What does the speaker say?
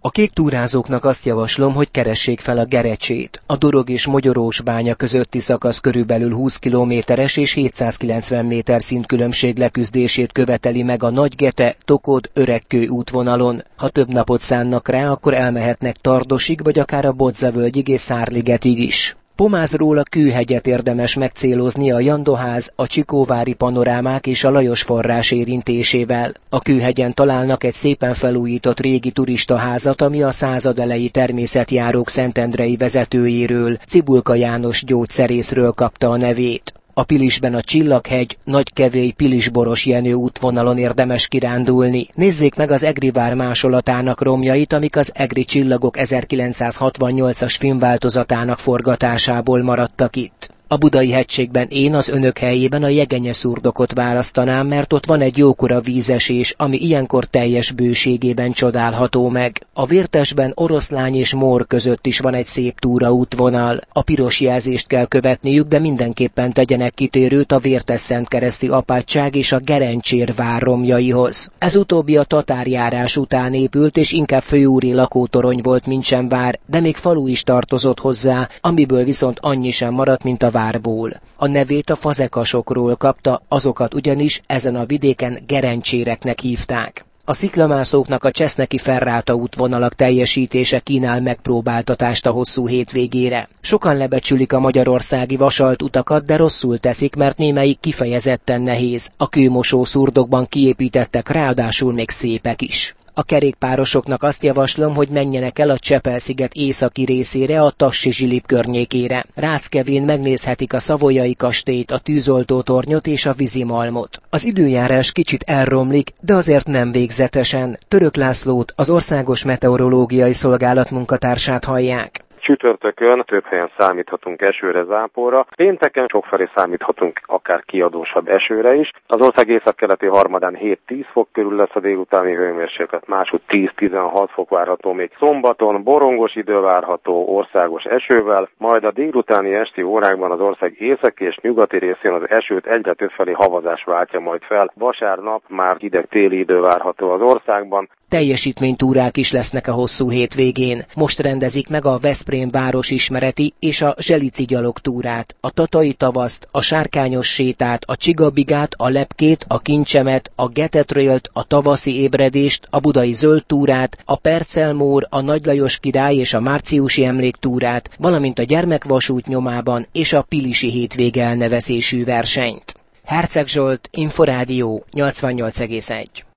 A kék túrázóknak azt javaslom, hogy keressék fel a Gerecsét. A Dorog és Mogyorós bánya közötti szakasz körülbelül 20 kilométeres és 790 méter szintkülönbség leküzdését követeli meg a Nagygete-Tokod-Öregkő útvonalon. Ha több napot szánnak rá, akkor elmehetnek Tardosig, vagy akár a Bodzavölgyig és Szárligetig is. Pomázról a Kőhegyet érdemes megcélozni a Jandoház, a Csikóvári panorámák és a Lajos forrás érintésével. A Kőhegyen találnak egy szépen felújított régi turistaházat, ami a századelei természetjárók szentendrei vezetőjéről, Cibulka János gyógyszerészről kapta a nevét. A Pilisben a Csillaghegy, Nagykevély, Pilisboros Jenő útvonalon érdemes kirándulni. Nézzék meg az Egri vár másolatának romjait, amik az Egri csillagok 1968-as filmváltozatának forgatásából maradtak itt. A Budai hegységben én az önök helyében a Jegenye-szurdokot választanám, mert ott van egy jókora vízesés, ami ilyenkor teljes bőségében csodálható meg. A Vértesben Oroszlány és Mór között is van egy szép túraútvonal. A piros jelzést kell követniük, de mindenképpen tegyenek kitérőt a Vértes-Szentkereszti apátság és a Gerencsér vár romjaihoz. Ez utóbbi a tatárjárás után épült, és inkább főúri lakótorony volt, mint sem vár, de még falu is tartozott hozzá, amiből viszont annyi sem maradt, mint a várból. A nevét a fazekasokról kapta, azokat ugyanis ezen a vidéken gerencséreknek hívták. A sziklamászóknak a Cseszneki Ferrálta útvonalak teljesítése kínál megpróbáltatást a hosszú hétvégére. Sokan lebecsülik a magyarországi vasalt utakat, de rosszul teszik, mert némelyik kifejezetten nehéz. A kőmosó szurdokban kiépítettek, ráadásul még szépek is. A kerékpárosoknak azt javaslom, hogy menjenek el a Csepel-sziget északi részére, a Tassi-Zsilip környékére. Ráckevén megnézhetik a Szavoyai kastélyt, a tűzoltótornyot és a vízimalmot. Az időjárás kicsit elromlik, de azért nem végzetesen. Török Lászlót, az Országos Meteorológiai Szolgálat munkatársát hallják. Csütörtökön több helyen számíthatunk esőre, záporra. Pénteken sokfelé számíthatunk akár kiadósabb esőre is. Az ország északkeleti harmadán 7-10 fok körül lesz a délutáni hőmérséklet, máshogy 10-16 fok várható még. Szombaton borongos idő várható országos esővel, majd a délutáni esti órákban az ország északi és nyugati részén az esőt egyre többfelé havazás váltja majd fel. Vasárnap már hideg téli idő várható az országban. Teljesítménytúrák is lesznek a hosszú hétvégén. Most rendezik meg a Veszprém városismereti és a Zselici gyalogtúrát, a Tatai tavaszt, a Sárkányos sétát, a Csigabigát, a Lepkét, a Kincsemet, a Getetrailt, a tavaszi ébredést, a Budai zöld túrát, a Percelmór, a Nagy Lajos király és a márciusi emléktúrát, valamint a gyermekvasút nyomában és a Pilisi hétvége elnevezésű versenyt. Herceg Zsolt, Inforádió 88,1.